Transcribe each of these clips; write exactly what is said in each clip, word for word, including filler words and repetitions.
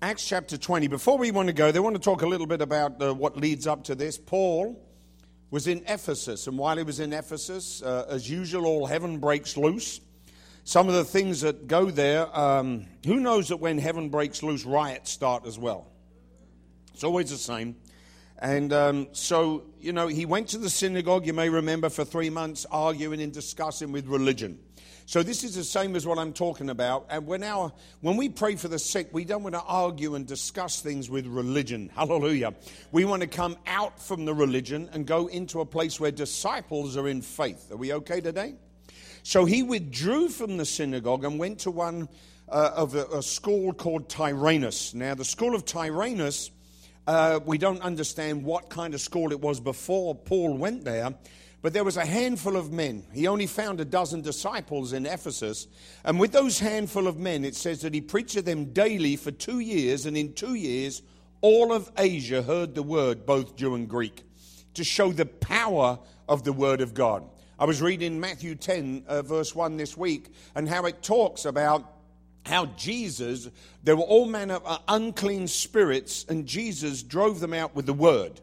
Acts chapter twenty. Before we want to go, they want to talk a little bit about uh, what leads up to this. Paul was in Ephesus, and while he was in Ephesus, uh, as usual, all heaven breaks loose. Some of the things that go there, um, who knows that when heaven breaks loose, riots start as well? It's always the same. And um, so, you know, he went to the synagogue, you may remember, for three months, arguing and discussing with religion. So this is the same as what I'm talking about. And when, our, when we pray for the sick, we don't want to argue and discuss things with religion. Hallelujah. We want to come out from the religion and go into a place where disciples are in faith. Are we okay today? So he withdrew from the synagogue and went to one uh, of a, a school called Tyrannus. Now, the school of Tyrannus, uh, we don't understand what kind of school it was before Paul went there. But there was a handful of men. He only found a dozen disciples in Ephesus. And with those handful of men, it says that he preached to them daily for two years. And in two years, all of Asia heard the word, both Jew and Greek, to show the power of the word of God. I was reading Matthew ten, uh, verse one this week, and how it talks about how Jesus, there were all manner of unclean spirits, and Jesus drove them out with the word.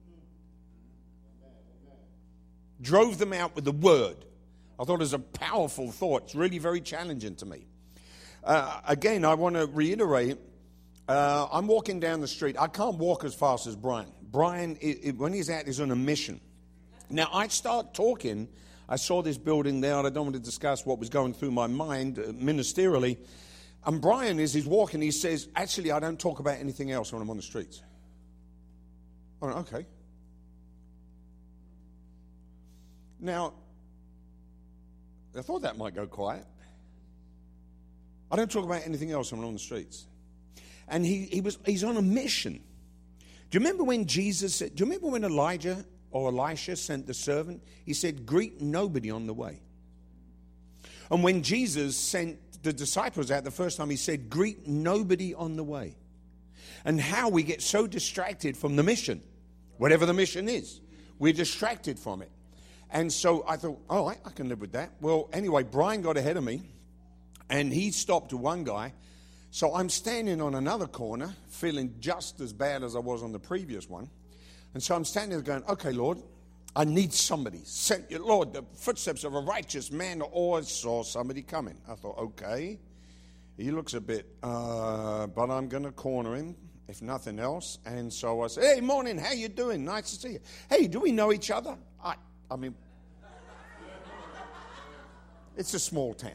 Drove them out with the word. I thought it was a powerful thought. It's really very challenging to me. Uh, again, I want to reiterate, uh, I'm walking down the street. I can't walk as fast as Brian. Brian, it, it, when he's out, he's on a mission. Now, I start talking. I saw this building there, and I don't want to discuss what was going through my mind uh, ministerially. And Brian, as he's walking, he says, actually, I don't talk about anything else when I'm on the streets. I went, okay. Now, I thought that might go quiet. I don't talk about anything else when I'm on the streets. And he, he was he's on a mission. Do you remember when Jesus said, do you remember when Elijah or Elisha sent the servant? He said, greet nobody on the way. And when Jesus sent the disciples out the first time, he said, greet nobody on the way. And how we get so distracted from the mission, whatever the mission is, we're distracted from it. And so I thought, oh, I, I can live with that. Well, anyway, Brian got ahead of me, and he stopped to one guy. So I'm standing on another corner, feeling just as bad as I was on the previous one. And so I'm standing there going, okay, Lord, I need somebody. Send you, Lord, the footsteps of a righteous man, or I saw somebody coming. I thought, okay, he looks a bit, uh, but I'm going to corner him, if nothing else. And so I said, hey, morning, how you doing? Nice to see you. Hey, do we know each other? I I mean, it's a small town.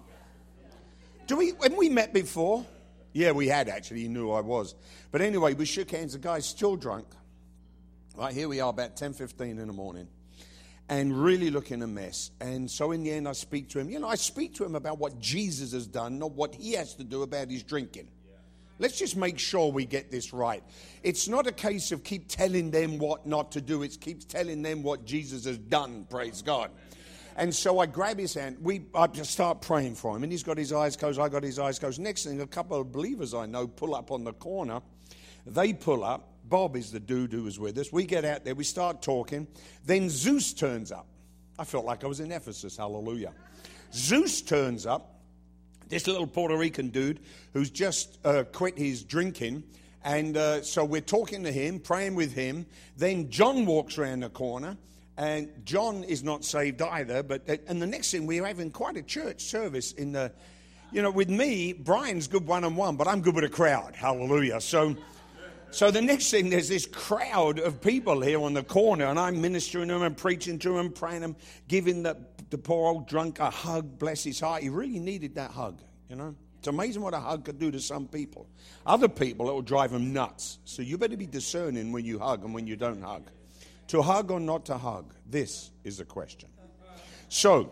Do we, when we met before? Yeah, we had actually. He knew who I was. But anyway, we shook hands. The guy's still drunk. Right, here we are about ten fifteen in the morning. And really looking a mess. And so in the end, I speak to him. You know, I speak to him about what Jesus has done, not what he has to do about his drinking. Let's just make sure we get this right. It's not a case of keep telling them what not to do. It's keep telling them what Jesus has done, praise God. And so I grab his hand. We I just start praying for him. And he's got his eyes closed. I got his eyes closed. Next thing, a couple of believers I know pull up on the corner. They pull up. Bob is the dude who was with us. We get out there. We start talking. Then Zeus turns up. I felt like I was in Ephesus. Hallelujah. Zeus turns up. This little Puerto Rican dude who's just uh, quit his drinking. And uh, so we're talking to him, praying with him. Then John walks around the corner. And John is not saved either. But uh, and the next thing, we're having quite a church service in the, you know, with me, Brian's good one-on-one, but I'm good with a crowd. Hallelujah. So, so the next thing, there's this crowd of people here on the corner. And I'm ministering to them and preaching to them, praying them, giving the... the poor old drunk a hug, bless his heart. He really needed that hug, you know. It's amazing what a hug could do to some people. Other people, it will drive them nuts. So you better be discerning when you hug and when you don't hug. To hug or not to hug, this is the question. So,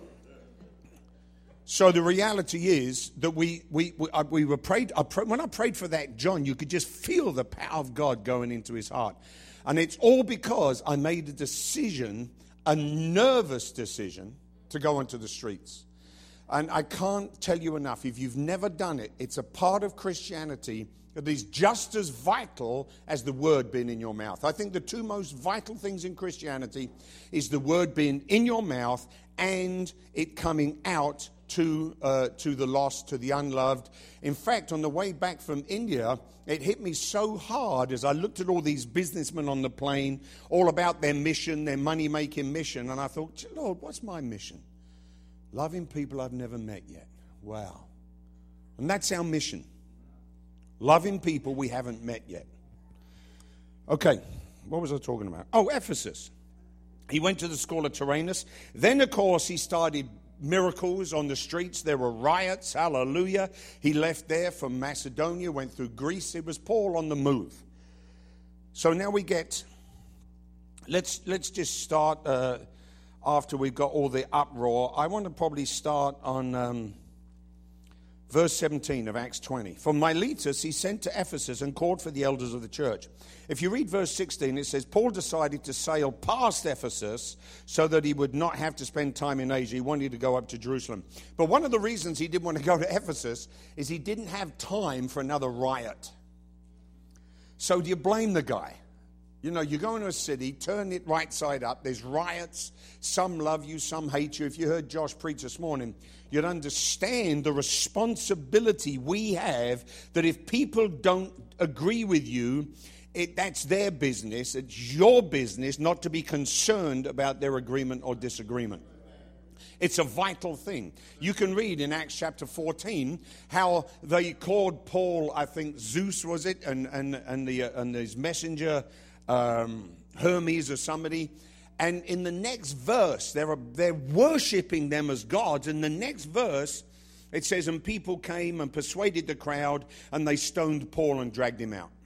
so the reality is that we we we, uh, we were prayed. I pray, when I prayed for that John, you could just feel the power of God going into his heart, and it's all because I made a decision, a nervous decision, to go onto the streets. And I can't tell you enough, if you've never done it, it's a part of Christianity that is just as vital as the word being in your mouth. I think the two most vital things in Christianity is the word being in your mouth and it coming out to uh, to the lost, to the unloved. In fact, on the way back from India, it hit me so hard as I looked at all these businessmen on the plane, all about their mission, their money-making mission, and I thought, Lord, what's my mission? Loving people I've never met yet. Wow. And that's our mission. Loving people we haven't met yet. Okay, what was I talking about? Oh, Ephesus. He went to the school of Tyrannus. Then, of course, he started miracles on the streets. There were riots. Hallelujah. He left there from Macedonia, went through Greece. It was Paul on the move. So now we get, let's let's just start uh, after we've got all the uproar. I want to probably start on um, verse seventeen of Acts twenty. From Miletus he sent to Ephesus and called for the elders of the church. If you read verse sixteen, it says, Paul decided to sail past Ephesus so that he would not have to spend time in Asia. He wanted to go up to Jerusalem. But one of the reasons he didn't want to go to Ephesus is he didn't have time for another riot. So do you blame the guy? You know, you go into a city, turn it right side up, there's riots, some love you, some hate you. If you heard Josh preach this morning, you'd understand the responsibility we have that if people don't agree with you, It, that's their business. It's your business not to be concerned about their agreement or disagreement. It's a vital thing. You can read in Acts chapter fourteen how they called Paul, I think Zeus was it, and and and the uh, and his messenger um, Hermes or somebody. And in the next verse, they're they're worshiping them as gods. In the next verse, it says, and people came and persuaded the crowd, and they stoned Paul and dragged him out.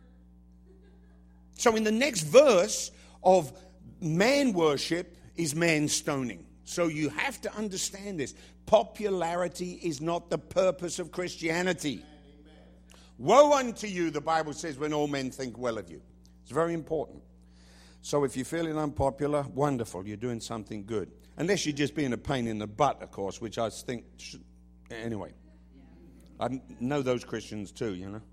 So in the next verse of man worship is man stoning. So you have to understand this. Popularity is not the purpose of Christianity. Woe unto you, the Bible says, when all men think well of you. It's very important. So if you're feeling unpopular, wonderful, you're doing something good. Unless you're just being a pain in the butt, of course, which I think, should, anyway. I know those Christians too, you know.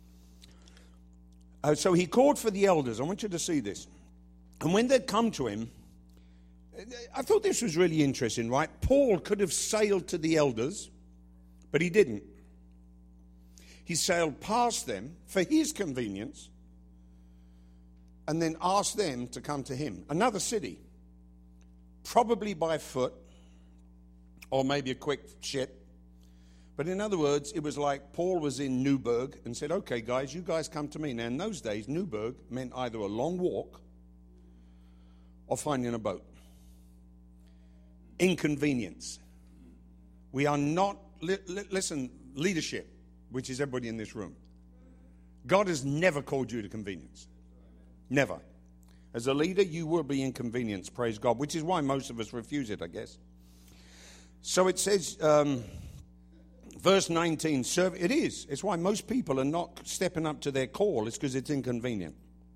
Uh, so he called for the elders. I want you to see this. And when they'd come to him, I thought this was really interesting, right? Paul could have sailed to the elders, but he didn't. He sailed past them for his convenience and then asked them to come to him. Another city, probably by foot or maybe a quick ship. But in other words, it was like Paul was in Newburgh and said, okay, guys, you guys come to me. Now, in those days, Newburgh meant either a long walk or finding a boat. Inconvenience. We are not, li- li- listen, leadership, which is everybody in this room. God has never called you to convenience. Never. As a leader, you will be inconvenienced, praise God, which is why most of us refuse it, I guess. So it says... Um, Verse nineteen, serve, it is. It's why most people are not stepping up to their call. It's because it's inconvenient.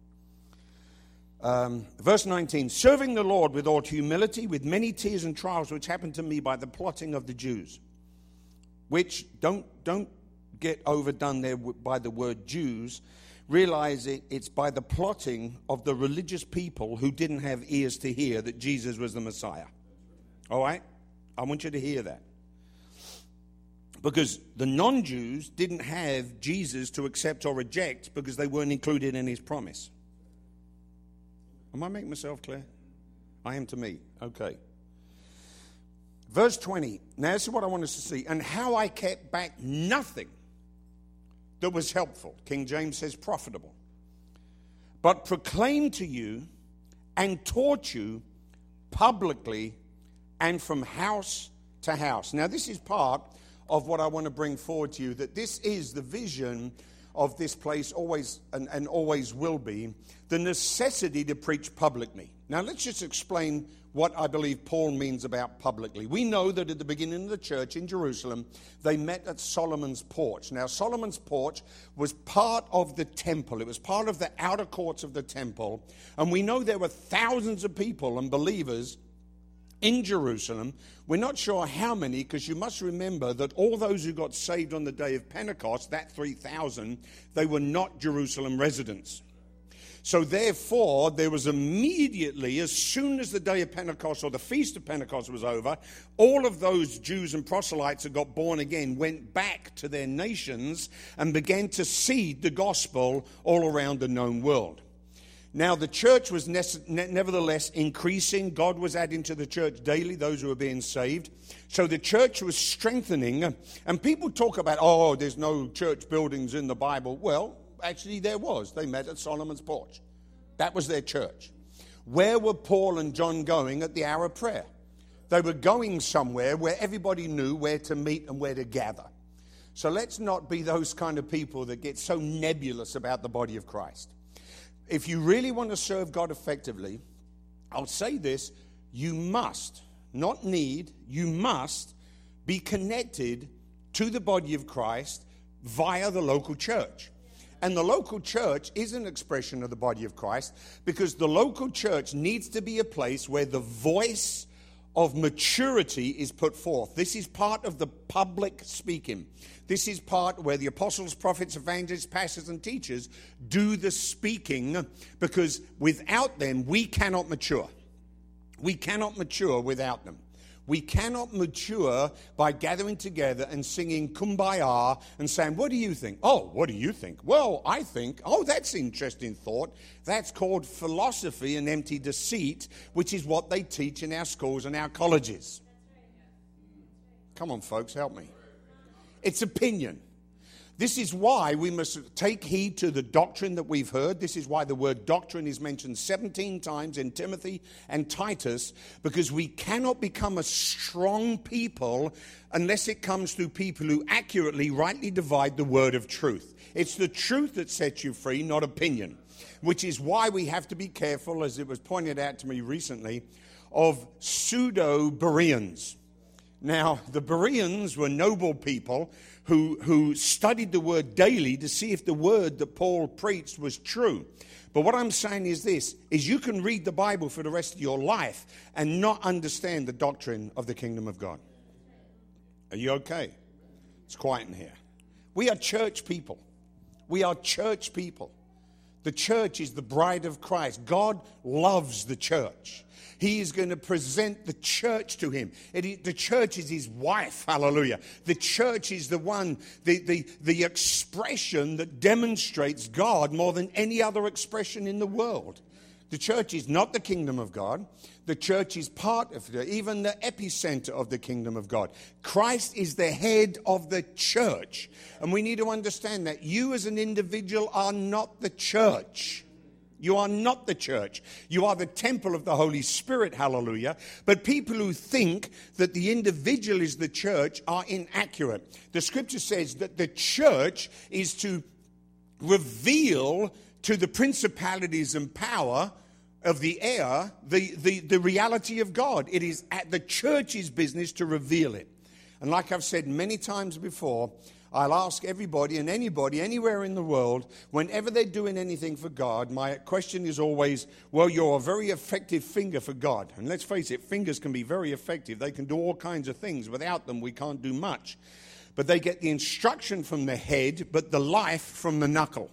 Um, verse nineteen, serving the Lord with all humility, with many tears and trials, which happened to me by the plotting of the Jews. Which, don't, don't get overdone there by the word Jews. Realize it, it's by the plotting of the religious people who didn't have ears to hear that Jesus was the Messiah. All right? I want you to hear that. Because the non-Jews didn't have Jesus to accept or reject because they weren't included in his promise. Am I making myself clear? I am to me. Okay. Verse twenty. Now this is what I want us to see. And how I kept back nothing that was helpful. King James says profitable. But proclaimed to you and taught you publicly and from house to house. Now this is part of what I want to bring forward to you, that this is the vision of this place always and, and always will be, the necessity to preach publicly. Now let's just explain what I believe Paul means about publicly. We know that at the beginning of the church in Jerusalem, they met at Solomon's porch. Now Solomon's porch was part of the temple. It was part of the outer courts of the temple. And we know there were thousands of people and believers in Jerusalem. We're not sure how many, because you must remember that all those who got saved on the day of Pentecost, that three thousand, they were not Jerusalem residents. So therefore, there was immediately, as soon as the day of Pentecost or the Feast of Pentecost was over, all of those Jews and proselytes that got born again went back to their nations and began to seed the gospel all around the known world. Now, the church was nevertheless increasing. God was adding to the church daily those who were being saved. So the church was strengthening. And people talk about, oh, there's no church buildings in the Bible. Well, actually, there was. They met at Solomon's porch. That was their church. Where were Paul and John going at the hour of prayer? They were going somewhere where everybody knew where to meet and where to gather. So let's not be those kind of people that get so nebulous about the body of Christ. If you really want to serve God effectively, I'll say this, you must, not need, you must be connected to the body of Christ via the local church. And the local church is an expression of the body of Christ because the local church needs to be a place where the voice of maturity is put forth. This is part of the public speaking. This is part where the apostles, prophets, evangelists, pastors, and teachers do the speaking because without them, we cannot mature. We cannot mature without them. We cannot mature by gathering together and singing Kumbaya and saying, what do you think? Oh, what do you think? Well, I think, oh, that's an interesting thought. That's called philosophy and empty deceit, which is what they teach in our schools and our colleges. Come on, folks, help me. It's opinion. This is why we must take heed to the doctrine that we've heard. This is why the word doctrine is mentioned seventeen times in Timothy and Titus, because we cannot become a strong people unless it comes through people who accurately, rightly divide the word of truth. It's the truth that sets you free, not opinion, which is why we have to be careful, as it was pointed out to me recently, of pseudo-Bereans. Now, the Bereans were noble people who, who studied the word daily to see if the word that Paul preached was true. But what I'm saying is this, is you can read the Bible for the rest of your life and not understand the doctrine of the kingdom of God. Are you okay? It's quiet in here. We are church people. We are church people. The church is the bride of Christ. God loves the church. He is going to present the church to him. It, the church is his wife. Hallelujah. The church is the one, the, the, the expression that demonstrates God more than any other expression in the world. The church is not the kingdom of God. The church is part of it, even the epicenter of the kingdom of God. Christ is the head of the church. And we need to understand that you as an individual are not the church. You are not the church. You are the temple of the Holy Spirit, hallelujah. But people who think that the individual is the church are inaccurate. The scripture says that the church is to reveal to the principalities and power of the air the, the, the reality of God. It is at the church's business to reveal it. And like I've said many times before, I'll ask everybody and anybody anywhere in the world, whenever they're doing anything for God, my question is always, well, you're a very effective finger for God. And let's face it, fingers can be very effective. They can do all kinds of things. Without them, we can't do much. But they get the instruction from the head, but the life from the knuckle.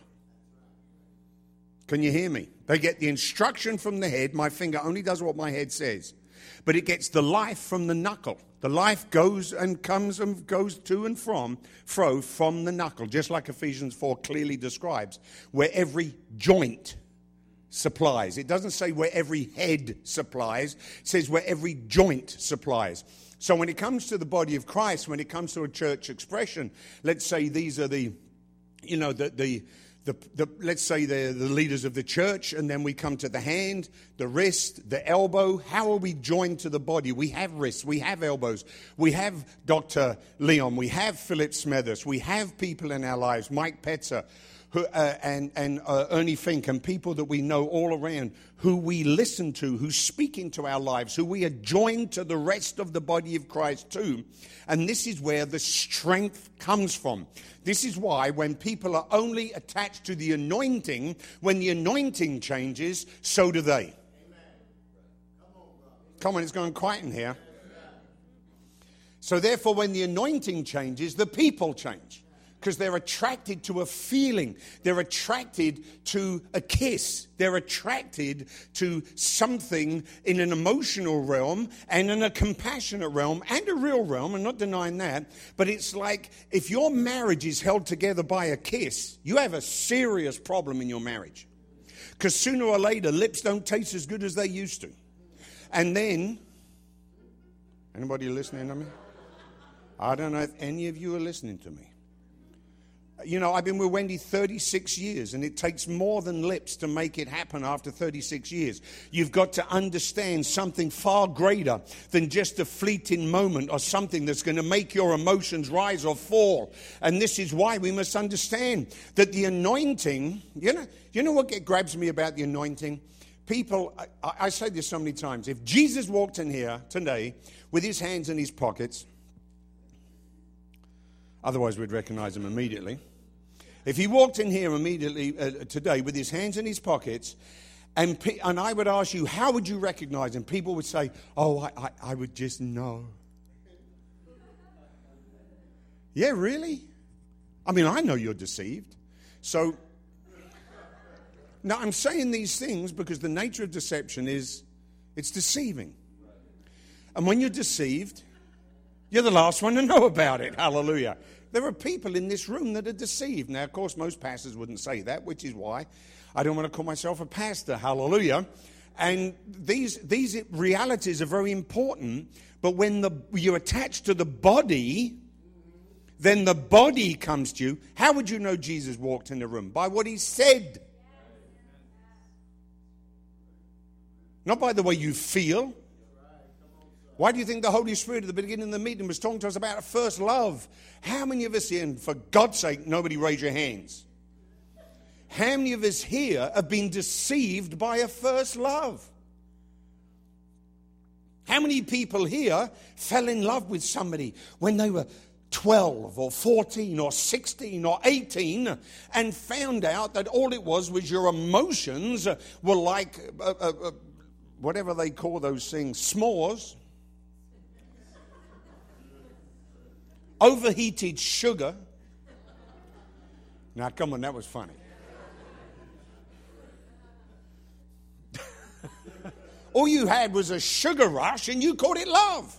Can you hear me? They get the instruction from the head. My finger only does what my head says. But it gets the life from the knuckle. The life goes and comes and goes to and from, fro, from the knuckle, just like Ephesians four clearly describes, where every joint supplies. It doesn't say where every head supplies. It says where every joint supplies. So when it comes to the body of Christ, when it comes to a church expression, let's say these are the, you know, the the The, the, let's say they're the leaders of the church, and then we come to the hand, the wrist, the elbow. How are we joined to the body? We have wrists, we have elbows, we have Doctor Leon, we have Philip Smethurst, we have people in our lives, Mike Petzer, who, uh, and, and uh, Ernie Fink, and people that we know all around, who we listen to, who speak into our lives, who we are joined to the rest of the body of Christ too. And this is where the strength comes from. This is why when people are only attached to the anointing, when the anointing changes, so do they. Come on, Come on, it's going quiet in here. So therefore, when the anointing changes, the people change. Because they're attracted to a feeling. They're attracted to a kiss. They're attracted to something in an emotional realm and in a compassionate realm and a real realm. I'm not denying that. But it's like if your marriage is held together by a kiss, you have a serious problem in your marriage. Because sooner or later, lips don't taste as good as they used to. And then, anybody listening to me? I don't know if any of you are listening to me. You know, I've been with Wendy thirty-six years, and it takes more than lips to make it happen after thirty-six years. You've got to understand something far greater than just a fleeting moment or something that's going to make your emotions rise or fall. And this is why we must understand that the anointing, you know, you know what grabs me about the anointing? People, I, I say this so many times, if Jesus walked in here today with his hands in his pockets, otherwise we'd recognize him immediately. If he walked in here immediately uh, today with his hands in his pockets, and pe- and I would ask you, how would you recognize him? People would say, oh, I, I, I would just know. Yeah, really? I mean, I know you're deceived. So, now I'm saying these things because the nature of deception is, it's deceiving. And when you're deceived, you're the last one to know about it. Hallelujah. There are people in this room that are deceived. Now, of course, most pastors wouldn't say that, which is why I don't want to call myself a pastor. Hallelujah. And these these realities are very important. But when the, you're attached to the body, then the body comes to you. How would you know Jesus walked in the room? By what he said. Not by the way you feel. Why do you think the Holy Spirit at the beginning of the meeting was talking to us about a first love? How many of us here, and for God's sake, nobody raise your hands. How many of us here have been deceived by a first love? How many people here fell in love with somebody when they were twelve or fourteen or sixteen or eighteen and found out that all it was was your emotions were like uh, uh, uh, whatever they call those things, s'mores. Overheated sugar. Now, come on, that was funny. All you had was a sugar rush and you called it love.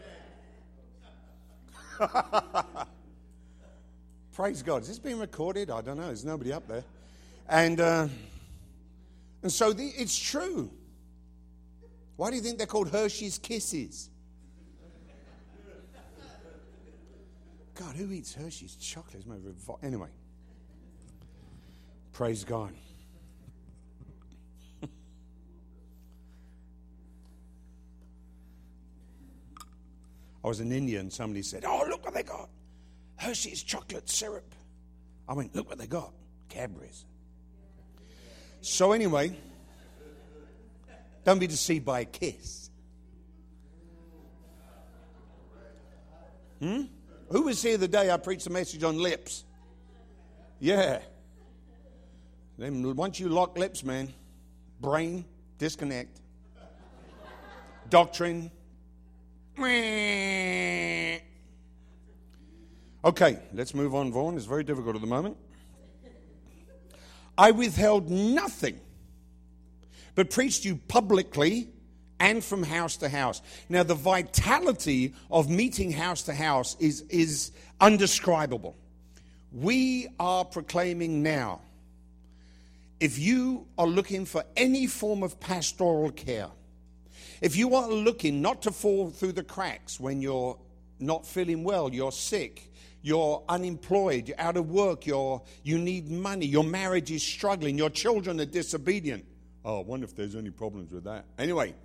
Praise God. Is this being recorded? I don't know. There's nobody up there. And, uh, and so the, it's true. Why do you think they're called Hershey's Kisses? God, who eats Hershey's chocolates? Anyway, praise God. I was in India and somebody said, oh, look what they got. Hershey's chocolate syrup. I went, look what they got. Cadbury's. So anyway, don't be deceived by a kiss. Hmm? Who was here the day I preached a message on lips? Yeah. Then once you lock lips, man, brain, disconnect. Doctrine. Okay, let's move on, Vaughan. It's very difficult at the moment. I withheld nothing, but preached you publicly and from house to house. Now, the vitality of meeting house to house is, is undescribable. We are proclaiming now, if you are looking for any form of pastoral care, if you are looking not to fall through the cracks when you're not feeling well, you're sick, you're unemployed, you're out of work, you're, you need money, your marriage is struggling, your children are disobedient. Oh, I wonder if there's any problems with that. Anyway,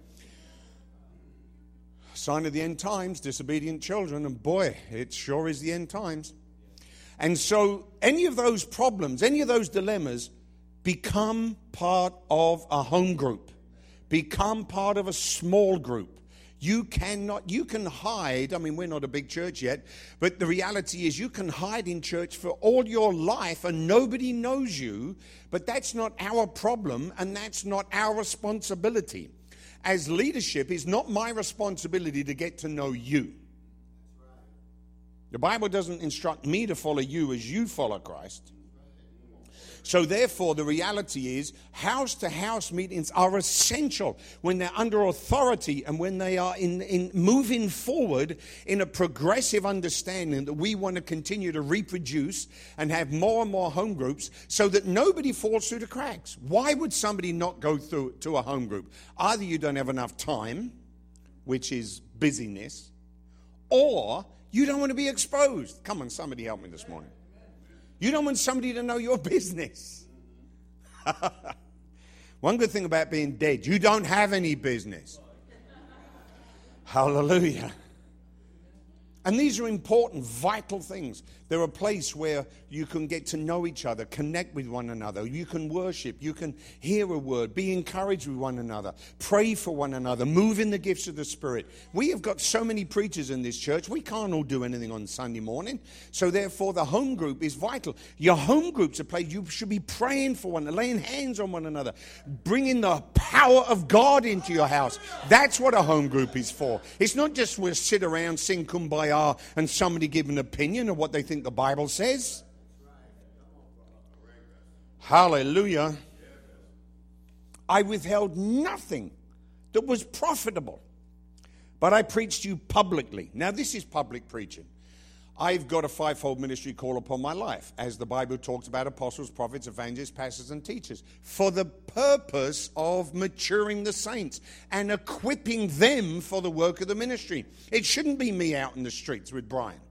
sign of the end times, disobedient children, and boy, it sure is the end times. And so any of those problems, any of those dilemmas, become part of a home group. Become part of a small group. You cannot, you can hide. I mean, we're not a big church yet, but the reality is you can hide in church for all your life and nobody knows you, but that's not our problem and that's not our responsibility. As leadership, it's not my responsibility to get to know you. The Bible doesn't instruct me to follow you as you follow Christ. So therefore, the reality is house-to-house meetings are essential when they're under authority and when they are in, in moving forward in a progressive understanding that we want to continue to reproduce and have more and more home groups so that nobody falls through the cracks. Why would somebody not go through to a home group? Either you don't have enough time, which is busyness, or you don't want to be exposed. Come on, somebody help me this morning. You don't want somebody to know your business. One good thing about being dead, you don't have any business. Hallelujah. And these are important, vital things. They're a place where you can get to know each other, connect with one another. You can worship. You can hear a word, be encouraged with one another, pray for one another, move in the gifts of the Spirit. We have got so many preachers in this church. We can't all do anything on Sunday morning. So therefore, the home group is vital. Your home group's a place you should be praying for one another, laying hands on one another, bringing the power of God into your house. That's what a home group is for. It's not just we'll sit around, sing Kumbaya, and somebody give an opinion of what they think the Bible says. Hallelujah. I withheld nothing that was profitable, but I preached to you publicly. Now, this is public preaching. I've got a fivefold ministry call upon my life, as the Bible talks about apostles, prophets, evangelists, pastors, and teachers, for the purpose of maturing the saints and equipping them for the work of the ministry. It shouldn't be me out in the streets with Brian.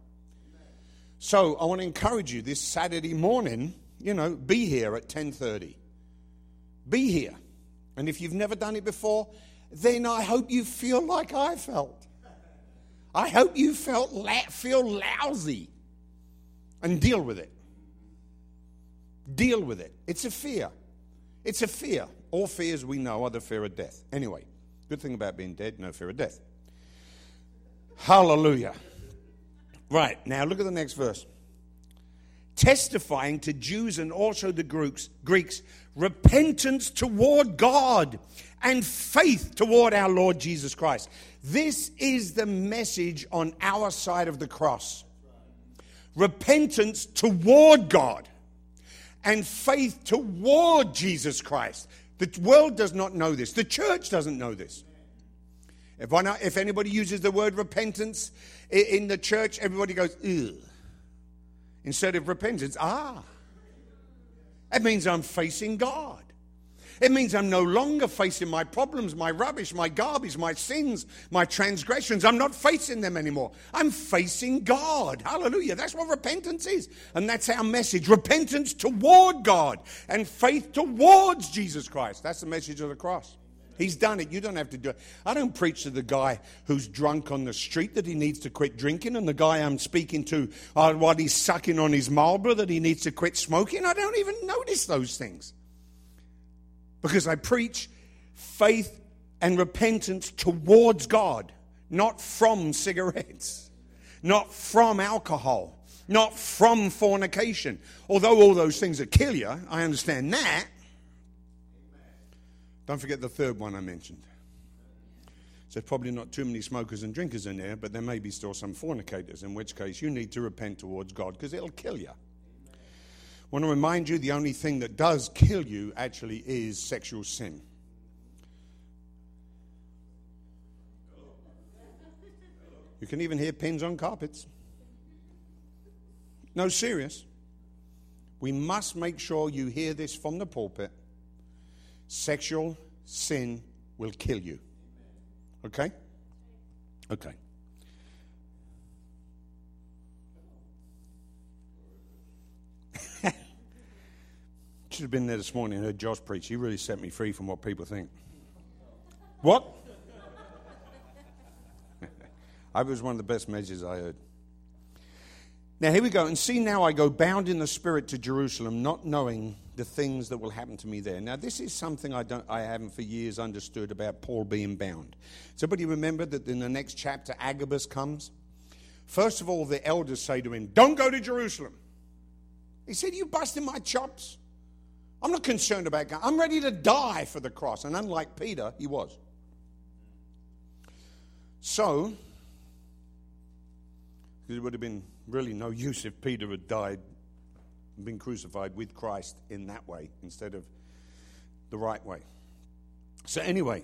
So I want to encourage you this Saturday morning, you know, be here at ten thirty. Be here. And if you've never done it before, then I hope you feel like I felt. I hope you felt la- feel lousy and deal with it. Deal with it. It's a fear. It's a fear. All fears we know are the fear of death. Anyway, good thing about being dead, no fear of death. Hallelujah. Right, now look at the next verse. Testifying to Jews and also the Greeks, Greeks, repentance toward God and faith toward our Lord Jesus Christ. This is the message on our side of the cross. Repentance toward God and faith toward Jesus Christ. The world does not know this. The church doesn't know this. If, I know, if anybody uses the word repentance in the church, everybody goes, ugh. Instead of repentance, ah. That means I'm facing God. It means I'm no longer facing my problems, my rubbish, my garbage, my sins, my transgressions. I'm not facing them anymore. I'm facing God. Hallelujah. That's what repentance is. And that's our message. Repentance toward God and faith towards Jesus Christ. That's the message of the cross. He's done it. You don't have to do it. I don't preach to the guy who's drunk on the street that he needs to quit drinking, and the guy I'm speaking to uh, while he's sucking on his Marlboro that he needs to quit smoking. I don't even notice those things. Because I preach faith and repentance towards God, not from cigarettes, not from alcohol, not from fornication. Although all those things that kill you, I understand that. Don't forget the third one I mentioned. So there's probably not too many smokers and drinkers in there, but there may be still some fornicators, in which case you need to repent towards God because it'll kill you. I want to remind you the only thing that does kill you actually is sexual sin. You can even hear pins on carpets. No, serious. We must make sure you hear this from the pulpit. Sexual sin will kill you. Okay? Okay. Should have been there this morning and heard Josh preach. He really set me free from what people think. What? I was one of the best messages I heard. Now here we go. And see, now I go bound in the Spirit to Jerusalem, not knowing the things that will happen to me there. Now this is something I don't, I haven't for years understood about Paul being bound. Does everybody remember that in the next chapter Agabus comes? First of all, the elders say to him, "Don't go to Jerusalem." He said, "You busting my chops? I'm not concerned about God. I'm ready to die for the cross." And unlike Peter, he was. So, it would have been really no use if Peter had died and been crucified with Christ in that way instead of the right way. So anyway,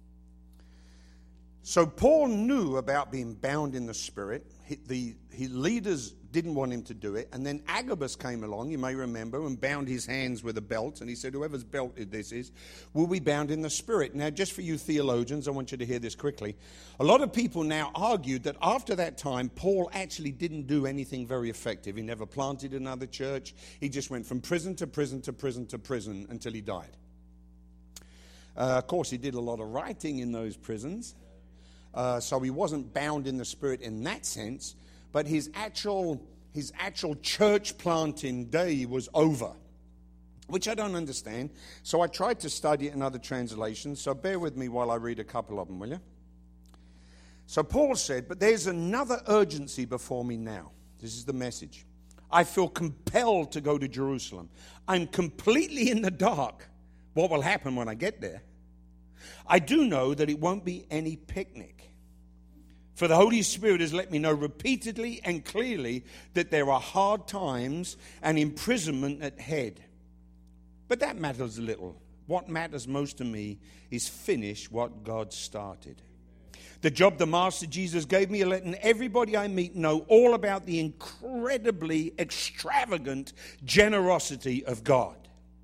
so Paul knew about being bound in the Spirit. He, the his leaders didn't want him to do it. And then Agabus came along, you may remember, and bound his hands with a belt. And he said, whoever's belted this is, will be bound in the Spirit. Now, just for you theologians, I want you to hear this quickly. A lot of people now argued that after that time, Paul actually didn't do anything very effective. He never planted another church. He just went from prison to prison to prison to prison until he died. Uh, of course, he did a lot of writing in those prisons. Uh, so he wasn't bound in the Spirit in that sense, but his actual his actual church planting day was over, which I don't understand. So I tried to study it in other translations, so bear with me while I read a couple of them, will you? So Paul said, but there's another urgency before me now. This is the message. I feel compelled to go to Jerusalem. I'm completely in the dark what will happen when I get there. I do know that it won't be any picnic. For the Holy Spirit has let me know repeatedly and clearly that there are hard times and imprisonment ahead. But that matters little. What matters most to me is finish what God started. The job the Master Jesus gave me is letting everybody I meet know all about the incredibly extravagant generosity of God.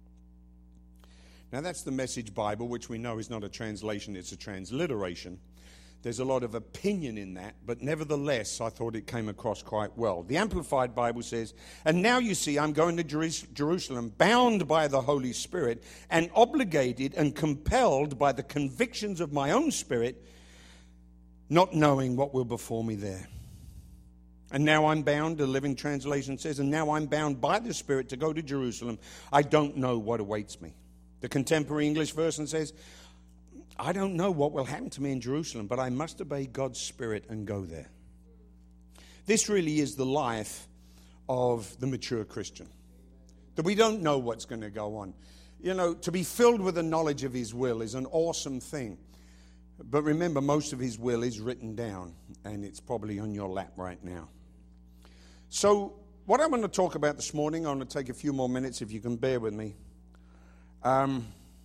Now that's the Message Bible, which we know is not a translation, it's a transliteration. There's a lot of opinion in that, but nevertheless, I thought it came across quite well. The Amplified Bible says, and now you see I'm going to Jerusalem, bound by the Holy Spirit, and obligated and compelled by the convictions of my own spirit, not knowing what will befall me there. And now I'm bound, the Living Translation says, and now I'm bound by the Spirit to go to Jerusalem. I don't know what awaits me. The Contemporary English version says, I don't know what will happen to me in Jerusalem, but I must obey God's Spirit and go there. This really is the life of the mature Christian. That we don't know what's going to go on. You know, to be filled with the knowledge of His will is an awesome thing. But remember, most of His will is written down, and it's probably on your lap right now. So, what I'm going to talk about this morning, I'm going to take a few more minutes if you can bear with me. Um...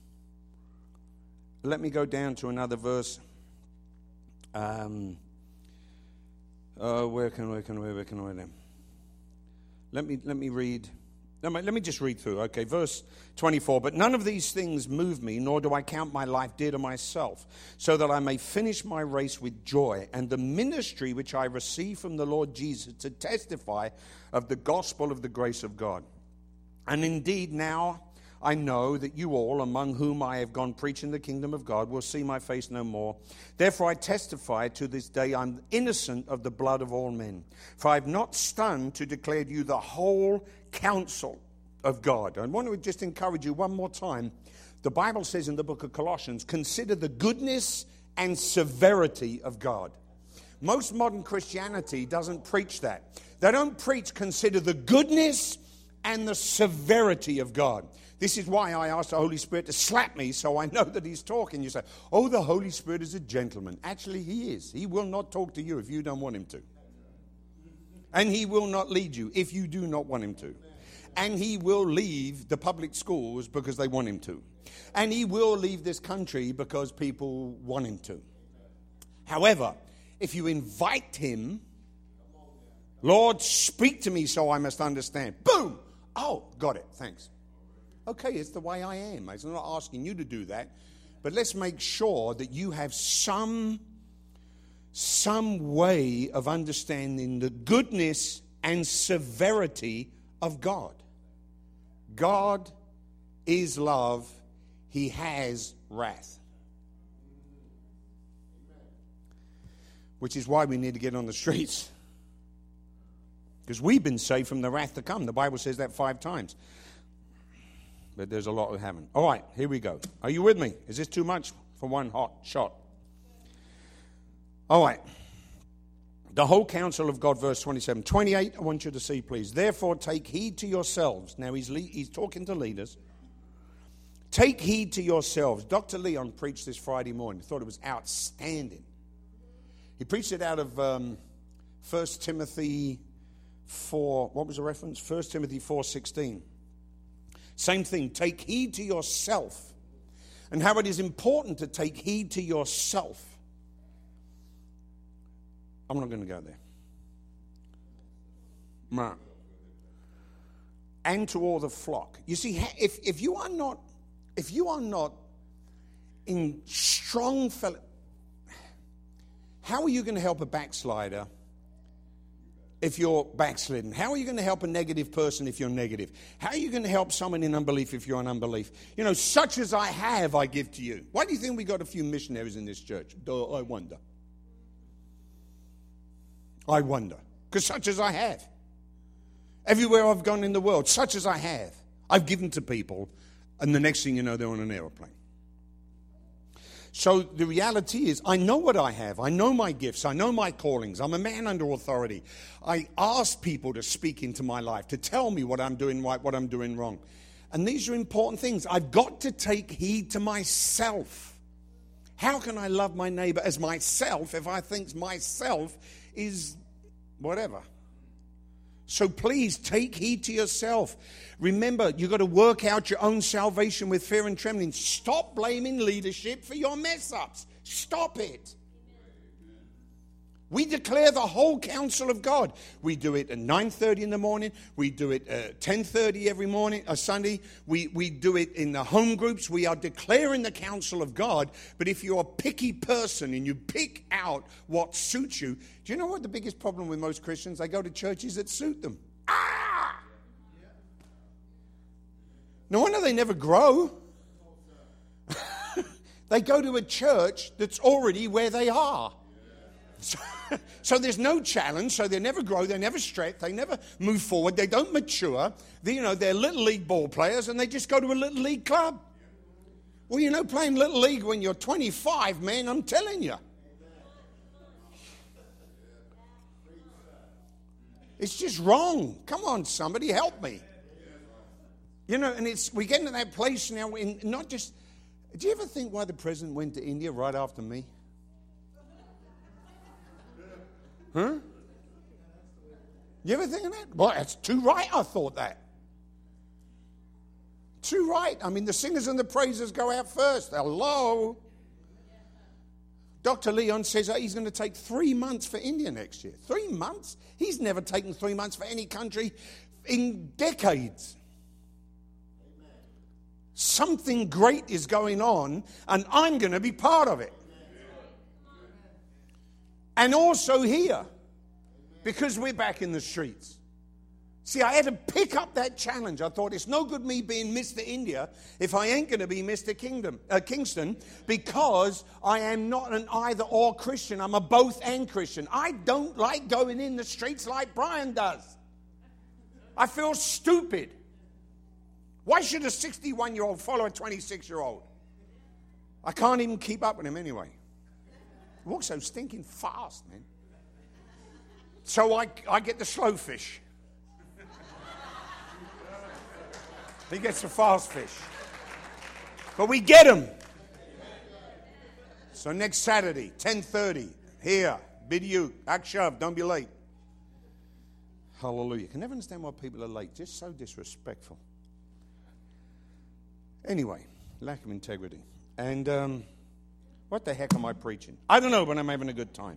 Let me go down to another verse. Um, uh, where can where can where, where can I? Let me let me read. Let me, let me just read through. Okay, verse twenty-four. But none of these things move me, nor do I count my life dear to myself, so that I may finish my race with joy and the ministry which I receive from the Lord Jesus to testify of the gospel of the grace of God. And indeed now I know that you all, among whom I have gone preaching the kingdom of God, will see my face no more. Therefore I testify to this day I'm innocent of the blood of all men. For I have not stunned to declare to you the whole counsel of God. I want to just encourage you one more time. The Bible says in the book of Colossians, consider the goodness and severity of God. Most modern Christianity doesn't preach that. They don't preach, consider the goodness and the severity of God. This is why I asked the Holy Spirit to slap me so I know that He's talking. You say, oh, the Holy Spirit is a gentleman. Actually, He is. He will not talk to you if you don't want Him to. And He will not lead you if you do not want Him to. And He will leave the public schools because they want Him to. And He will leave this country because people want Him to. However, if you invite Him, Lord, speak to me so I must understand. Boom! Oh, got it. Thanks. Okay, it's the way I am. I'm not asking you to do that. But let's make sure that you have some, some way of understanding the goodness and severity of God. God is love. He has wrath. Which is why we need to get on the streets. Because we've been saved from the wrath to come. The Bible says that five times. But there's a lot who haven't. All right, here we go. Are you with me? Is this too much for one hot shot? All right. The whole counsel of God, verse twenty-seven. twenty-eight, I want you to see, please. Therefore, take heed to yourselves. Now, he's, le- he's talking to leaders. Take heed to yourselves. Doctor Leon preached this Friday morning. I thought it was outstanding. He preached it out of um, First Timothy four, what was the reference? First Timothy four sixteen. Same thing, take heed to yourself. And how it is important to take heed to yourself. I'm not going to go there. No. And to all the flock. You see, if, if you are not, if you are not in strong fellow, how are you going to help a backslider if you're backslidden? How are you going to help a negative person if you're negative? How are you going to help someone in unbelief if you're in unbelief? You know, such as I have, I give to you. Why do you think we got a few missionaries in this church? Duh, I wonder. I wonder. Because such as I have. Everywhere I've gone in the world, such as I have, I've given to people, and the next thing you know, they're on an aeroplane. So the reality is, I know what I have. I know my gifts. I know my callings. I'm a man under authority. I ask people to speak into my life, to tell me what I'm doing right, what I'm doing wrong. And these are important things. I've got to take heed to myself. How can I love my neighbor as myself if I think myself is whatever? So please take heed to yourself. Remember, you've got to work out your own salvation with fear and trembling. Stop blaming leadership for your mess-ups. Stop it. We declare the whole counsel of God. We do it at nine thirty in the morning. We do it at ten thirty every morning, uh, Sunday. We, we do it in the home groups. We are declaring the counsel of God. But if you're a picky person and you pick out what suits you, do you know what the biggest problem with most Christians? They go to churches that suit them. Ah! No wonder they never grow. They go to a church that's already where they are. So, so there's no challenge, so they never grow, they never stretch, they never move forward, they don't mature. They, you know, they're little league ball players and they just go to a little league club. Well, you know, playing little league when you're twenty-five, man, I'm telling you. It's just wrong. Come on, somebody, help me. You know, and it's we get into that place now, in not just, do you ever think why the president went to India right after me? Huh? You ever think of that? Well, that's too right, I thought that. Too right. I mean, the singers and the praisers go out first. Hello? Doctor Leon says he's going to take three months for India next year. Three months? He's never taken three months for any country in decades. Something great is going on, and I'm going to be part of it. And also here, because we're back in the streets. See, I had to pick up that challenge. I thought, it's no good me being Mister India if I ain't going to be Mister Kingdom, uh, Kingston, because I am not an either-or Christian. I'm a both-and Christian. I don't like going in the streets like Brian does. I feel stupid. Why should a sixty-one-year-old follow a twenty-six-year-old? I can't even keep up with him anyway. He walks so stinking fast, man. So I, I get the slow fish. He gets the fast fish. But we get him. So next Saturday, ten thirty, here, Bidyu, Akshav, don't be late. Hallelujah. Can never understand why people are late. Just so disrespectful. Anyway, lack of integrity. And um, what the heck am I preaching? I don't know, but I'm having a good time.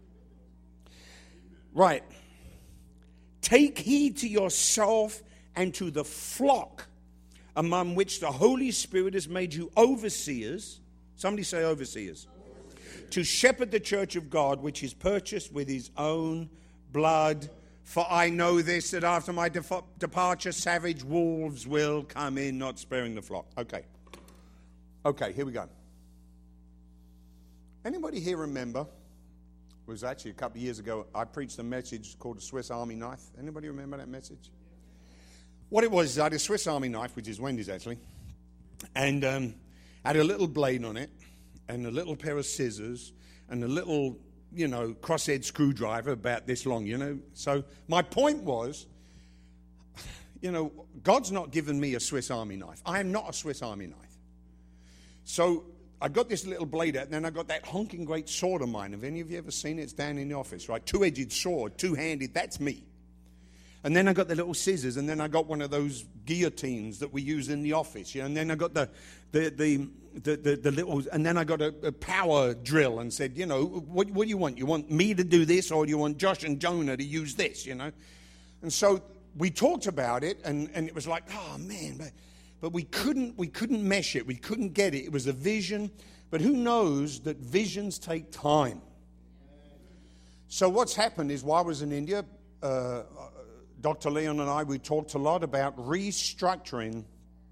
Right. Take heed to yourself and to the flock among which the Holy Spirit has made you overseers. Somebody say overseers. To shepherd the church of God, which is purchased with his own blood. For I know this, that after my def- departure, savage wolves will come in, not sparing the flock. Okay. Okay, here we go. Anybody here remember? It was actually a couple of years ago, I preached a message called the Swiss Army Knife. Anybody remember that message? What it was is I had a Swiss Army knife, which is Wendy's actually, and um, had a little blade on it, and a little pair of scissors, and a little, you know, crosshead screwdriver about this long, you know. So my point was, you know, God's not given me a Swiss Army knife. I am not a Swiss Army knife. So I got this little blade out, and then I got that honking great sword of mine. Have any of you ever seen it? It's down in the office, right? Two-edged sword, two-handed, that's me. And then I got the little scissors, and then I got one of those guillotines that we use in the office, you know, and then I got the the the the, the, the little, and then I got a, a power drill and said, you know, what, what do you want? You want me to do this, or do you want Josh and Jonah to use this, you know? And so we talked about it, and, and it was like, oh man, but, but we couldn't we couldn't mesh it, we couldn't get it. It was a vision, but who knows that visions take time. So what's happened is, while I was in India, uh, Doctor Leon and I, we talked a lot about restructuring,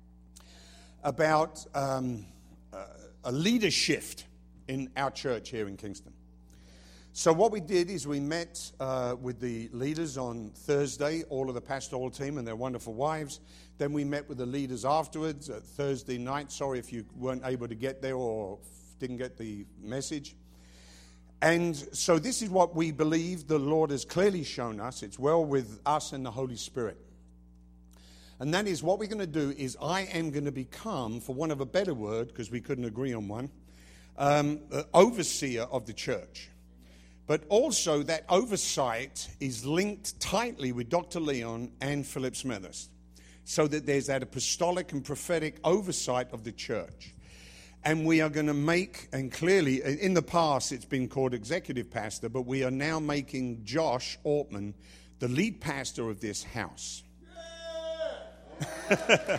about um, uh, a leader shift in our church here in Kingston. So what we did is we met uh, with the leaders on Thursday, all of the pastoral team and their wonderful wives. Then we met with the leaders afterwards at Thursday night. Sorry if you weren't able to get there or didn't get the message. And so this is what we believe the Lord has clearly shown us. It's well with us and the Holy Spirit. And that is, what we're going to do is I am going to become, for want of a better word, because we couldn't agree on one, um, overseer of the church. But also that oversight is linked tightly with Doctor Leon and Philip Smithers, so that there's that apostolic and prophetic oversight of the church. And we are going to make, and clearly, in the past it's been called executive pastor, but we are now making Josh Ortman the lead pastor of this house. Yeah.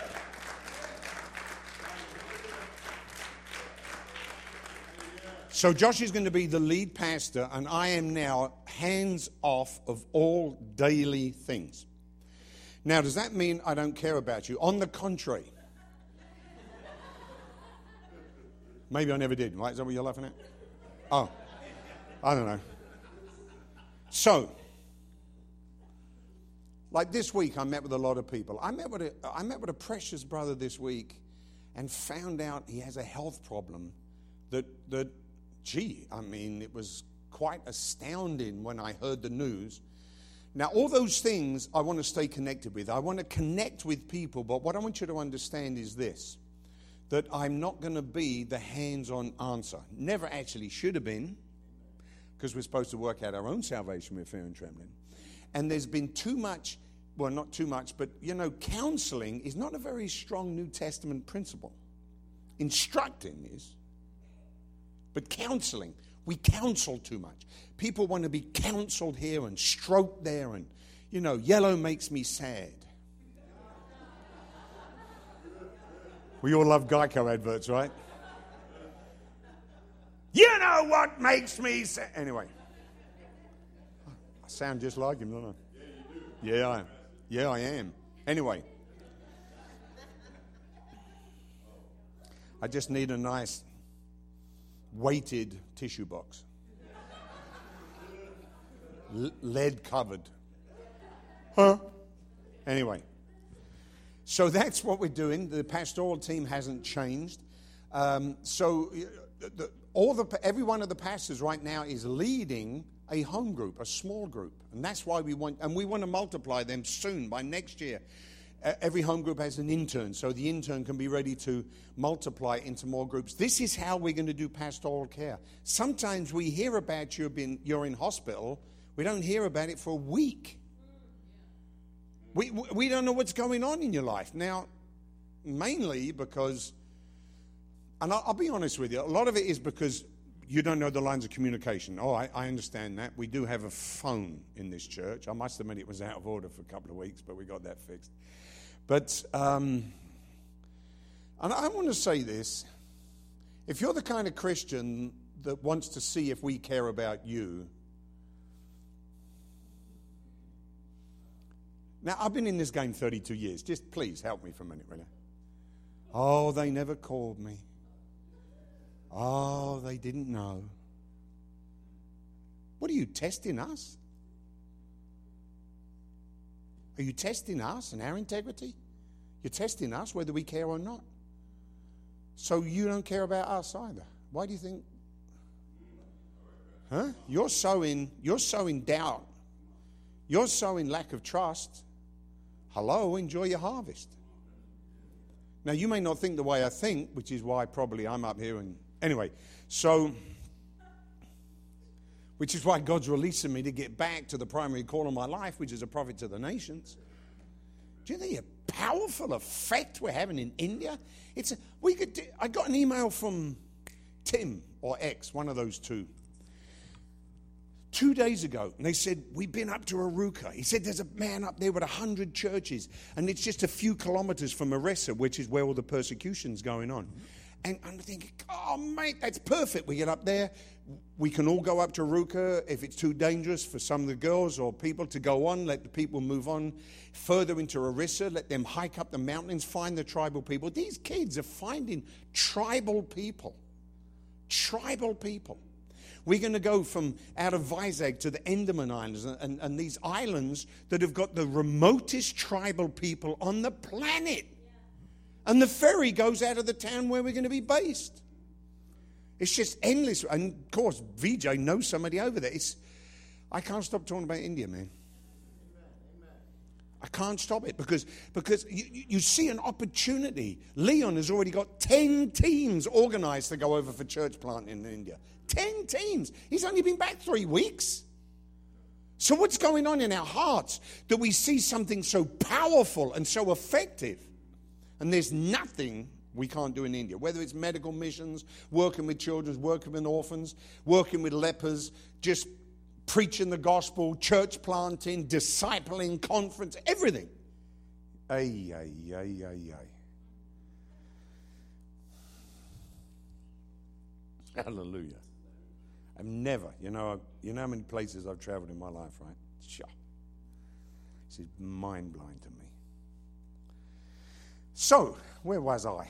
So Josh is going to be the lead pastor, and I am now hands off of all daily things. Now, does that mean I don't care about you? On the contrary. Maybe I never did, right? Is that what you're laughing at? Oh, I don't know. So, like this week, I met with a lot of people. I met with a, I met with a precious brother this week and found out he has a health problem that, that, gee, I mean, it was quite astounding when I heard the news. Now, all those things I want to stay connected with. I want to connect with people, but what I want you to understand is this, that I'm not going to be the hands-on answer. Never actually should have been, because we're supposed to work out our own salvation with fear and trembling. And there's been too much, well, not too much, but, you know, counseling is not a very strong New Testament principle. Instructing is. But counseling, we counsel too much. People want to be counseled here and stroked there, and, you know, yellow makes me sad. We all love Geico adverts, right? You know what makes me sad? Anyway. I sound just like him, don't I? Yeah, you do. Yeah, I am. Yeah, I am. Anyway. I just need a nice weighted tissue box. L- lead covered. Huh? Anyway. So that's what we're doing. The pastoral team hasn't changed. Um, so the, all the every one of the pastors right now is leading a home group, a small group, and that's why we want, and we want to multiply them soon. By next year, uh, every home group has an intern, so the intern can be ready to multiply into more groups. This is how we're going to do pastoral care. Sometimes we hear about you being you're in hospital. We don't hear about it for a week. We we don't know what's going on in your life. Now, mainly because, and I'll, I'll be honest with you, a lot of it is because you don't know the lines of communication. Oh, I, I understand that. We do have a phone in this church. I must admit it was out of order for a couple of weeks, but we got that fixed. But, um, and I want to say this. If you're the kind of Christian that wants to see if we care about you, now, I've been in this game thirty-two years. Just please help me for a minute, really. Oh, they never called me. Oh, they didn't know. What are you, testing us? Are you testing us and our integrity? You're testing us whether we care or not. So you don't care about us either. Why do you think? Huh? You're sowing, you're sowing doubt. You're sowing lack of trust. Hello, enjoy your harvest. Now, you may not think the way I think, which is why probably I'm up here. And anyway, so which is why God's releasing me to get back to the primary call of my life, which is a prophet to the nations. Do you think a powerful effect we're having in India? It's a, we could. Do, I got an email from Tim or X, one of those two, two days ago, and they said, we've been up to Aruka. He said, there's a man up there with a hundred churches, and it's just a few kilometers from Orissa, which is where all the persecution's going on. And I'm thinking, oh, mate, that's perfect. We get up there. We can all go up to Aruka if it's too dangerous for some of the girls or people to go on. Let the people move on further into Orissa. Let them hike up the mountains, find the tribal people. These kids are finding tribal people. Tribal people. We're going to go from out of Vizag to the Andaman Islands and, and, and these islands that have got the remotest tribal people on the planet. And the ferry goes out of the town where we're going to be based. It's just endless. And, of course, V J knows somebody over there. It's, I can't stop talking about India, man. I can't stop it because, because you, you see an opportunity. Leon has already got ten teams organized to go over for church planting in India. Ten teams. He's only been back three weeks. So what's going on in our hearts that we see something so powerful and so effective? And there's nothing we can't do in India, whether it's medical missions, working with children, working with orphans, working with lepers, just preaching the gospel, church planting, discipling, conference, everything. Ay, ay, ay, ay, ay. Hallelujah. I've never, you know, you know how many places I've traveled in my life, right? Sure. This is mind-blowing to me. So, where was I?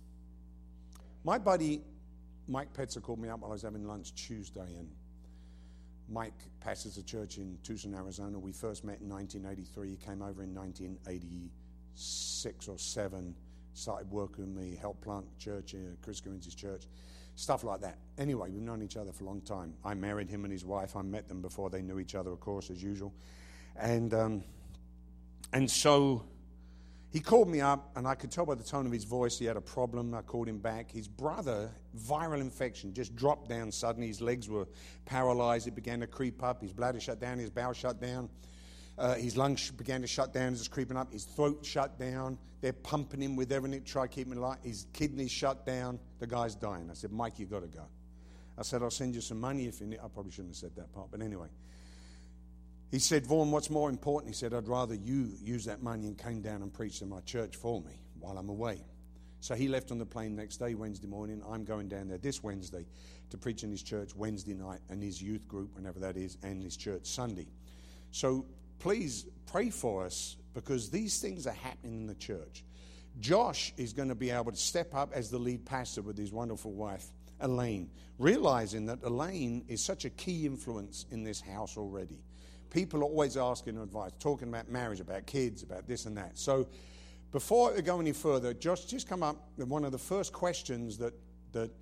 My buddy Mike Petzer called me up while I was having lunch Tuesday, and Mike pastors a church in Tucson, Arizona. We first met in nineteen eighty-three. He came over in nineteen eighty-six or seven, started working with me, helped plant church, uh, Chris Corinth's church, stuff like that. Anyway, we've known each other for a long time. I married him and his wife. I met them before they knew each other, of course, as usual. And um, and so he called me up, and I could tell by the tone of his voice he had a problem. I called him back. His brother, viral infection, just dropped down suddenly. His legs were paralyzed. It began to creep up. His bladder shut down. His bowel shut down. Uh, his lungs began to shut down. It's creeping up. His throat shut down. They're pumping him with everything to try to keep him alive. His kidneys shut down. The guy's dying. I said, Mike, you got to go. I said, I'll send you some money if you need. I probably shouldn't have said that part, but anyway. He said, Vaughan, what's more important? He said, I'd rather you use that money and came down and preached in my church for me while I'm away. So he left on the plane next day, Wednesday morning. I'm going down there this Wednesday to preach in his church Wednesday night and his youth group, whenever that is, and his church Sunday. So please pray for us because these things are happening in the church. Josh is going to be able to step up as the lead pastor with his wonderful wife, Elaine, realizing that Elaine is such a key influence in this house already. People are always asking advice, talking about marriage, about kids, about this and that. So before I go any further, Josh, just come up with one of the first questions that that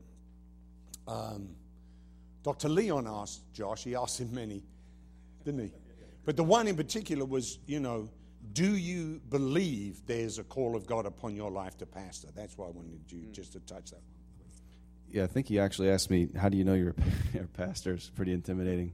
um, Doctor Leon asked Josh. He asked him many, didn't he? But the one in particular was, you know, do you believe there's a call of God upon your life to pastor? That's why I wanted you just to touch that. Yeah, I think he actually asked me, how do you know you're a pastor? It's pretty intimidating.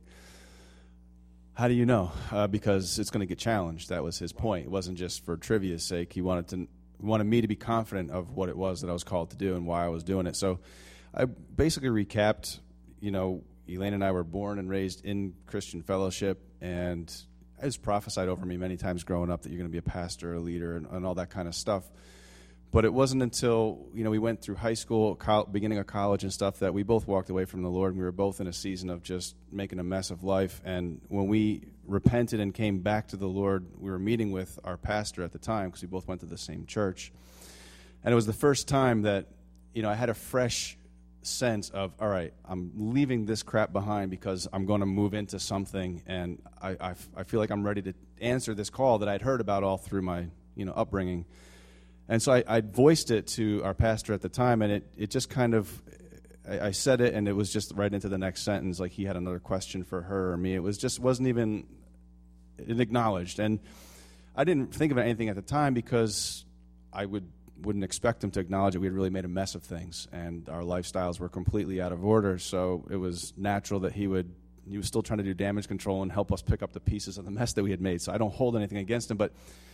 How do you know? Uh, because it's going to get challenged. That was his point. It wasn't just for trivia's sake. He wanted to he wanted me to be confident of what it was that I was called to do and why I was doing it. So I basically recapped, you know, Elaine and I were born and raised in Christian fellowship, and it was prophesied over me many times growing up that you're going to be a pastor, a leader, and, and all that kind of stuff. But it wasn't until, you know, we went through high school, co- beginning of college and stuff that we both walked away from the Lord. And we were both in a season of just making a mess of life. And when we repented and came back to the Lord, we were meeting with our pastor at the time because we both went to the same church. And it was the first time that, you know, I had a fresh sense of, all right, I'm leaving this crap behind because I'm going to move into something. And I, I, I feel like I'm ready to answer this call that I'd heard about all through my, you know, upbringing. And so I, I voiced it to our pastor at the time, and it, it just kind of, I, I said it, and it was just right into the next sentence, like he had another question for her or me. It was just wasn't even acknowledged. And I didn't think of anything at the time because I would, wouldn't expect him to acknowledge it. We had really made a mess of things, and our lifestyles were completely out of order, so it was natural that he would he was still trying to do damage control and help us pick up the pieces of the mess that we had made. So I don't hold anything against him. But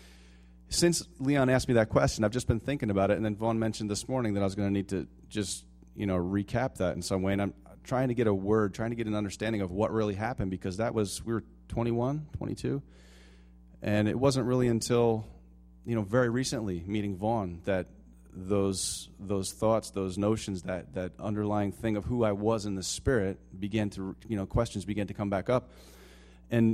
since Leon asked me that question, I've just been thinking about it. And then Vaughn mentioned this morning that I was going to need to just, you know, recap that in some way. And I'm trying to get a word, trying to get an understanding of what really happened, because that was, we were twenty-one, twenty-two. And it wasn't really until, you know, very recently meeting Vaughn that those those thoughts, those notions, that that underlying thing of who I was in the spirit began to, you know, questions began to come back up. And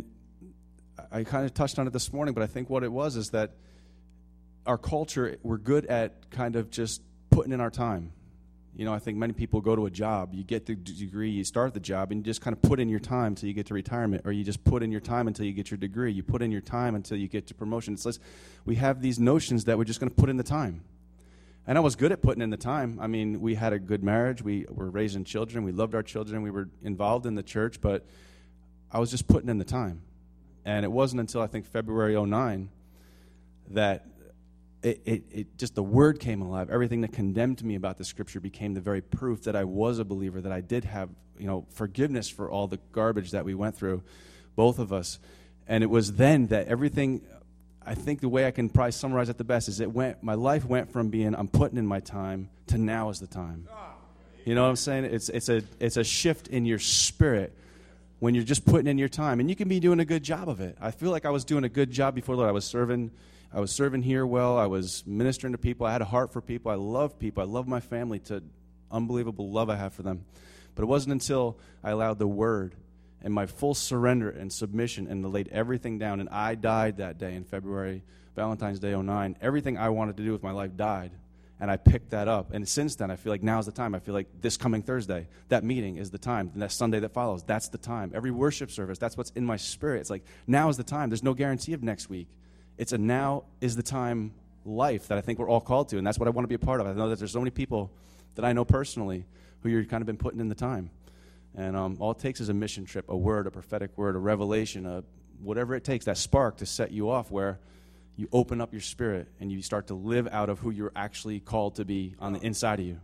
I kind of touched on it this morning, but I think what it was is that our culture, we're good at kind of just putting in our time. You know, I think many people go to a job, you get the degree, you start the job, and you just kind of put in your time until you get to retirement, or you just put in your time until you get your degree, you put in your time until you get to promotion. It's like we have these notions that we're just going to put in the time. And I was good at putting in the time. I mean, we had a good marriage, we were raising children, we loved our children, we were involved in the church, but I was just putting in the time. And it wasn't until I think February oh nine that It, it, it just the word came alive. Everything that condemned me about the scripture became the very proof that I was a believer, that I did have, you know, forgiveness for all the garbage that we went through, both of us. And it was then that everything, I think the way I can probably summarize it the best is it went, my life went from being I'm putting in my time to now is the time. You know what I'm saying? It's it's a it's a shift in your spirit when you're just putting in your time. And you can be doing a good job of it. I feel like I was doing a good job before, Lord. I was serving I was serving here well. I was ministering to people. I had a heart for people. I love people. I love my family to unbelievable love I have for them. But it wasn't until I allowed the word and my full surrender and submission and laid everything down, and I died that day in February, Valentine's Day oh nine. Everything I wanted to do with my life died, and I picked that up. And since then, I feel like now's the time. I feel like this coming Thursday, that meeting is the time. And that Sunday that follows, that's the time. Every worship service, that's what's in my spirit. It's like, now is the time. There's no guarantee of next week. It's a now is the time life that I think we're all called to, and that's what I want to be a part of. I know that there's so many people that I know personally who you've kind of been putting in the time. And um, all it takes is a mission trip, a word, a prophetic word, a revelation, a whatever it takes, that spark to set you off where you open up your spirit and you start to live out of who you're actually called to be on the inside of you.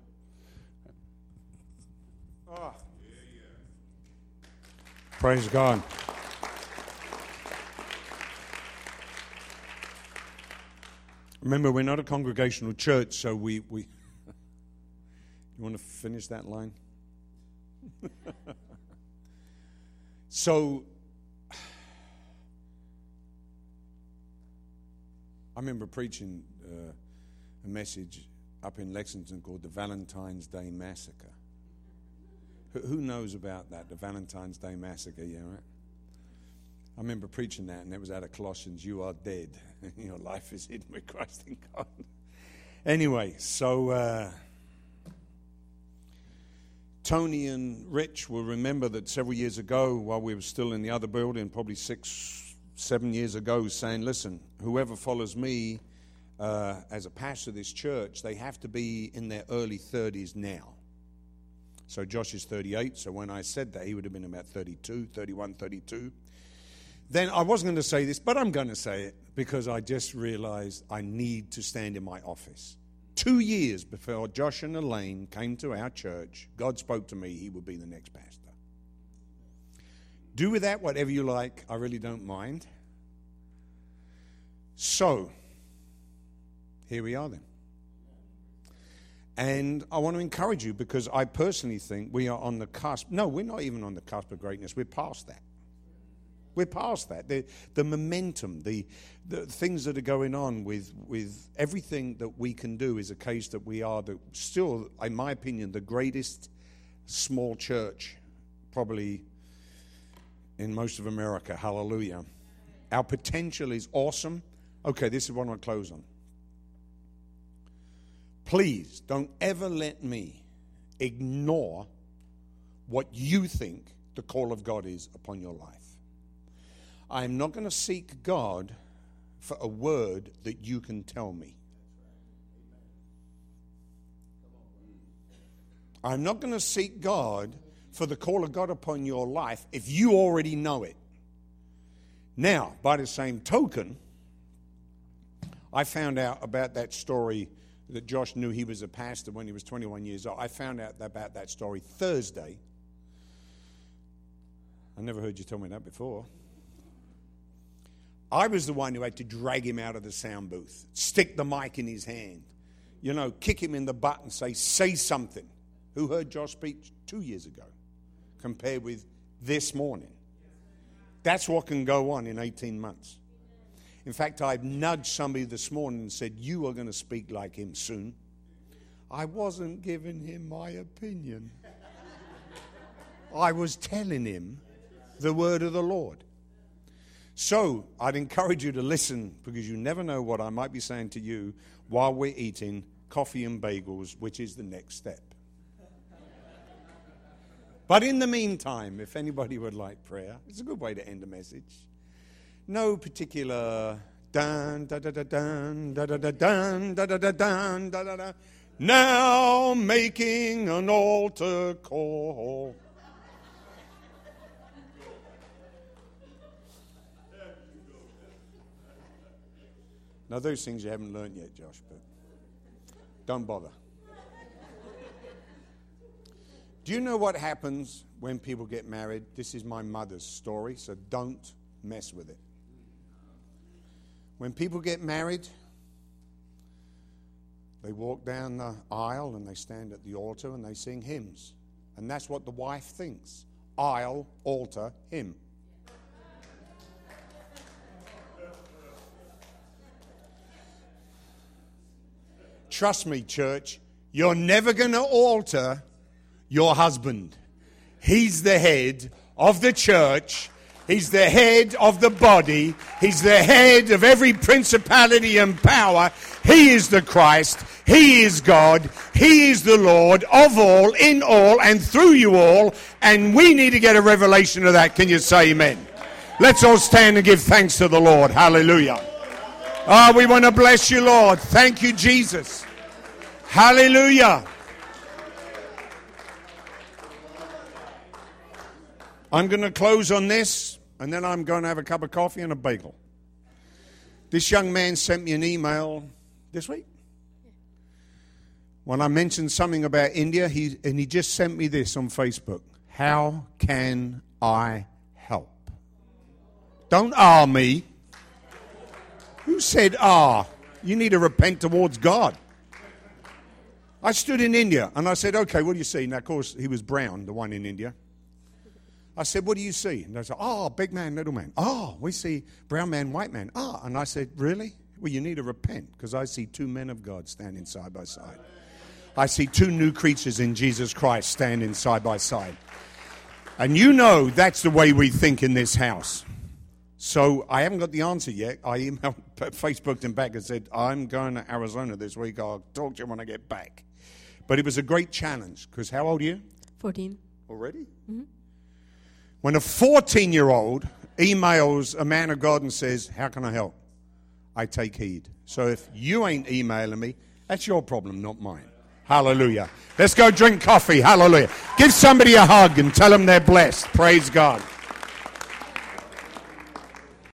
Oh. Praise God. Remember, we're not a congregational church, so we... we you want to finish that line? So, I remember preaching uh, a message up in Lexington called the Valentine's Day Massacre. Who, who knows about that, the Valentine's Day Massacre, yeah, right? I remember preaching that, and it was out of Colossians, you are dead. Your life is hidden with Christ in God. Anyway, so uh, Tony and Rich will remember that several years ago, while we were still in the other building, probably six, seven years ago, saying, listen, whoever follows me uh, as a pastor of this church, they have to be in their early thirties now. So Josh is thirty-eight, so when I said that, he would have been about thirty-two, thirty-one, thirty-two. Then I wasn't going to say this, but I'm going to say it because I just realized I need to stand in my office. Two years before Josh and Elaine came to our church, God spoke to me, he would be the next pastor. Do with that whatever you like. I really don't mind. So, here we are then. And I want to encourage you because I personally think we are on the cusp. No, we're not even on the cusp of greatness. We're past that. We're past that. The, the momentum, the, the things that are going on with, with everything that we can do is a case that we are the, still, in my opinion, the greatest small church probably in most of America. Hallelujah. Our potential is awesome. Okay, this is what I want to close on. Please don't ever let me ignore what you think the call of God is upon your life. I'm not going to seek God for a word that you can tell me. I'm not going to seek God for the call of God upon your life if you already know it. Now, by the same token, I found out about that story that Josh knew he was a pastor when he was twenty-one years old. I found out about that story Thursday. I never heard you tell me that before. I was the one who had to drag him out of the sound booth, stick the mic in his hand, you know, kick him in the butt and say, say something. Who heard Josh speak two years ago compared with this morning? That's what can go on in eighteen months. In fact, I've nudged somebody this morning and said, you are going to speak like him soon. I wasn't giving him my opinion. I was telling him the word of the Lord. So I'd encourage you to listen, because you never know what I might be saying to you while we're eating coffee and bagels, which is the next step. But in the meantime, if anybody would like prayer, it's a good way to end a message. No particular dun da da da dun da da da dun da da da dun da da da. Now making an altar call. Now those things you haven't learned yet, Josh, but don't bother. Do you know what happens when people get married? This is my mother's story, so don't mess with it. When people get married, they walk down the aisle and they stand at the altar and they sing hymns. And that's what the wife thinks. Aisle, altar, hymn. Trust me, church, you're never going to alter your husband. He's the head of the church. He's the head of the body. He's the head of every principality and power. He is the Christ. He is God. He is the Lord of all, in all, and through you all. And we need to get a revelation of that. Can you say amen? Let's all stand and give thanks to the Lord. Hallelujah. Oh, we want to bless you, Lord. Thank you, Jesus. Hallelujah. I'm going to close on this, and then I'm going to have a cup of coffee and a bagel. This young man sent me an email this week. When I mentioned something about India, he and he just sent me this on Facebook. How can I help? Don't ah me. Who said ah? You need to repent towards God. I stood in India, and I said, okay, what do you see? Now, of course, he was brown, the one in India. I said, what do you see? And they said, oh, big man, little man. Oh, we see brown man, white man. Ah, and I said, really? Well, you need to repent, because I see two men of God standing side by side. I see two new creatures in Jesus Christ standing side by side. And you know that's the way we think in this house. So I haven't got the answer yet. I emailed, Facebooked him back and said, I'm going to Arizona this week. I'll talk to you when I get back. But it was a great challenge, because how old are you? fourteen. Already? Mm-hmm. When a fourteen-year-old emails a man of God and says, how can I help? I take heed. So if you ain't emailing me, that's your problem, not mine. Hallelujah. Let's go drink coffee. Hallelujah. Give somebody a hug and tell them they're blessed. Praise God.